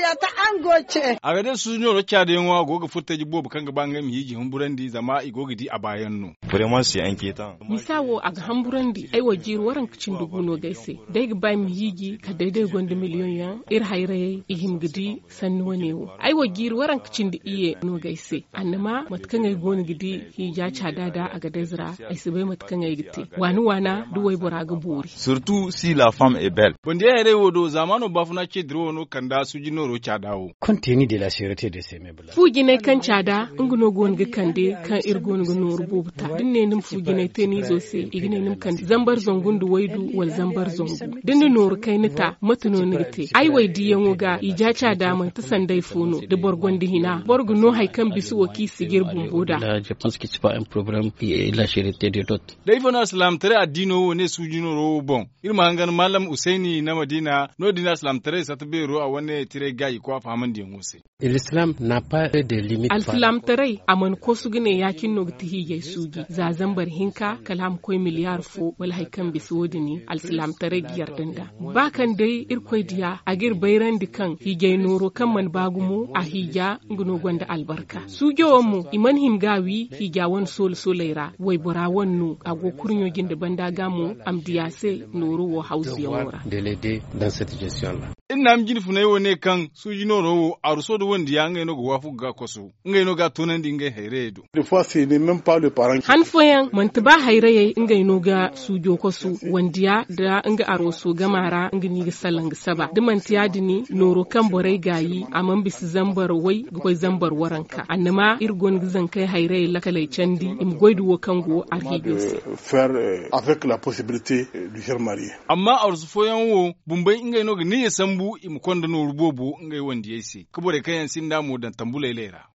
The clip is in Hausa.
ya ta angoce a ga su nyoro cha da yanwa goga futta jibo kan ga bangam hiji humburandi zama igogidi a bayan no vraiment c'est inquiétant misawo a ga hamburandi ai wajir waran kicin duguno gaise dai ga bai mi hiji ka daidai gonda miliyon yan ir hayre ihim gidi sannu wanewo ai wajir waran kicin da iye no gaise annama matkan ai goni gidi hija cha dada a ga dezra ai sibai matkan ai gite wani wana duwai buraga buri surtout si la femme est belle bonde hayre wodo zamano bafuna ce dro no kanda su jinoro cha dawo contenu de la sûreté de ces meubles fugine kan cada nguno gon ga kande kan irgon nguno rubuta dinne nim fugine teni zo se igine nim kan zambar zongundu waidu wal zambar zongu dinne nor kainita matuno nigite ai wai diyan ga ija cada man ta sandai funo de borgon hina borgo no hay kan bisu waki sigir bumboda là je pense que c'est pas un problème et la sûreté de tout dai fona islam tare addino ne su jinoro bon irma hangan malam usaini na madina no dina islam tare satbero a wane tire gayi ko faman din wose l'islam n'a pas de limite al-islam tarai aman ko sugine yakin no tihi sugi za zambar hinka kalam koy miliyar fo wal haykan bisodini al-islam tarai giyardanda bakan dai irkoy diya agir bayran dikan hige noro kan man bagumo a hija nguno gonda albarka sujo mu iman himgawi hija won sol soleira way bora wonnu ago kurnyo ginde banda gamu am diyase noro wo hausi yawora de l'aider dans cette gestion là inna mjini funai wone kan su jinoro aruso do wondi ya ngai no go wafu ga kosu ngai no ga tonan di ngai hayredo des fois c'est même pas le parent han foyan man taba hayraye ngai no ga sujo kosu wandiya da nga aroso gamara ngini ga salang saba de man tiyadini noro kan borai gayi amman bis zambar wai go zambar waranka annama irgon gizan kai hayraye lakalai candi im goidu wo kango arhigos faire avec la possibilité du faire marier amma aruso foyan wo bumbai ngai no ga ni sambu im konda no rubobo ngai wandi yesi kabore kayan sinda mu dan tambulai lera